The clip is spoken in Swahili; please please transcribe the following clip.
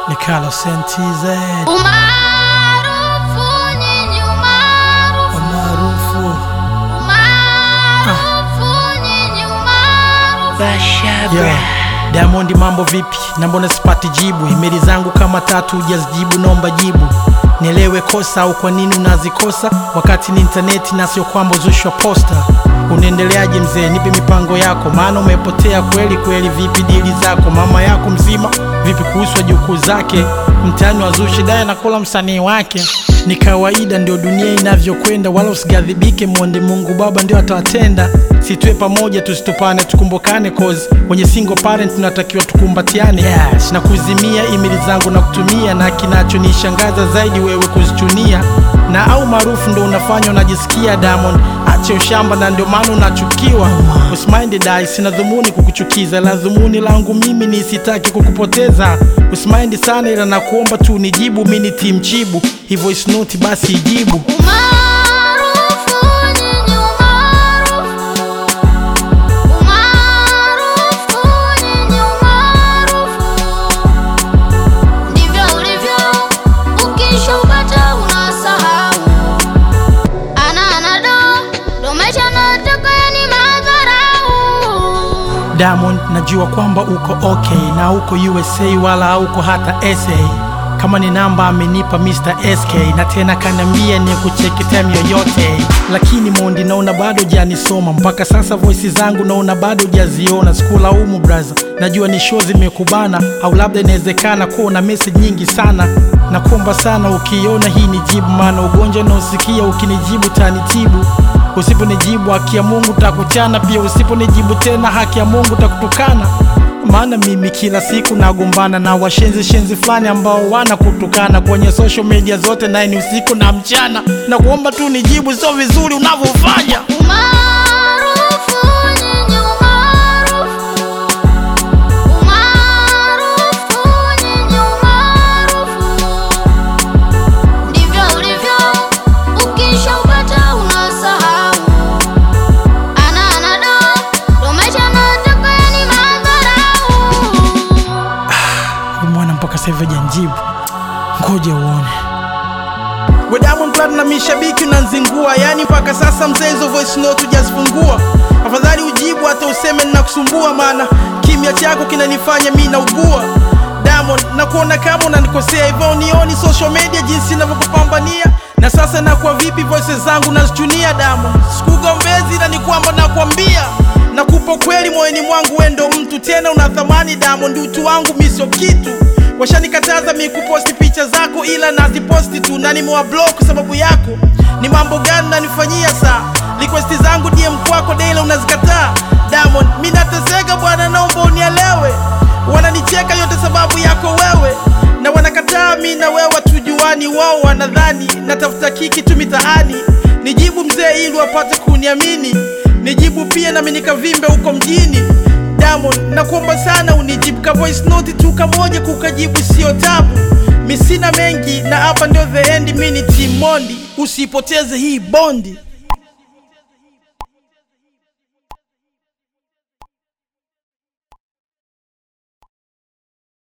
Nikalo Sentize Umaarufu nyinyi umaarufu nyinyi umaarufu yeah. Diamond mambo vipi? Na mbona sipati jibu? Emaili zangu kama 3 hujazijibu, naomba jibu. Nielewe kosa au kwa nini unazikosa wakati ni interneti na sio kwamba uzushwa posta. Unaendeleaje mzee? Nipe mipango yako, maana umepotea kweli kweli. Vipi dili zako? Mama yako mzima? Vipi kuhusu wajukuu zake? Mtani wazushi daya na kula msanii wake. Ni kawaida, ndio dunia inavyokwenda, wala usigadhibike, muombe Mungu Baba ndio atawatenda. Situe pamoja tusitupane, tukumbukane cause wenye single parent tunatakiwa tukumbatiane. Yes, na kuzimia email zangu na kutumia, na kinachonishangaza zaidi wewe kuzichunia. Na au maarufu ndio unafanya unajisikia Diamond, acha ushamba na ndio maana unachukiwa. Usimaindi dai, sina dhumuni kukuchukiza, la dhumuni langu mimi ni sitaki kukupoteza. Usimaindi sana ila nakuomba tu nijibu, mimi ni team Chibu, hii voice note basi ijibu. Diamond, najua kwamba uko okay na uko USA wala hauko hata SA. Kama ni namba amenipa Mr. SK, na tena kanambia ni kucheki time yoyote. Lakini Mondi naona bado janisoma, mpaka sasa voice zangu naona bado jaziona. Skula umu brother, najua ni show zimekubana, au labda inawezekana kuwa na message nyingi sana. Nakuomba sana ukiona hii nijibu, maana ugonjwa na usikia ukinijibu tanitibu. Usiponijibu haki ya Mungu takuchana, pia usiponijibu tena haki ya Mungu takutukana. Maana mimi kila siku nagombana na washenzi fulani ambao wana kutukana kwenye social media zote, na ni usiku na mchana. Na kuomba tu nijibu, sio vizuri unavyofanya. Mpaka sasa hivi janjibu, ngoja uone. We Diamond Platinum mishabiki unanzingua, yani mpaka sasa mzee hizo voice note hujazifungua. Afadhali ujibu hata useme ninakusumbua, maana kimya chako kinanifanya mimi naugua. Diamond, nakuona kama unanikosea hivyo, unioni social media jinsi ninavyokupambania. Na sasa nakuwa vipi voices zangu nazichunia Diamond? Sikugombezi na ni kwamba nakwambia, nakupa kweli moyoni mwangu wewe ndo mtu, tena una thamani Diamond, utu wangu mimi sio kitu. Washanikataza mimi kuposti picha zako, ila naziposti tu na nimewablock sababu yako. Ni mambo gani unanifanyia saa? Request zangu DM kwako daily unazikataa. Diamond, mimi nateseka bwana, naomba unielewe. Wananicheka yote sababu yako wewe, na wanakataa mimi na wewe tujuani. Wao wanadhani natafuta kiki tu mitaani. Nijibu mzee ili wapate kuniamini, nijibu pia na mimi nikavimbe huko mjini. Diamond, nakuomba sana unijibu ka voice note tu kamoja, kukajibu sio tabu. Mimi sina mengi na hapa ndio the end, mimi ni Team Mondi, usipoteze hii bondi.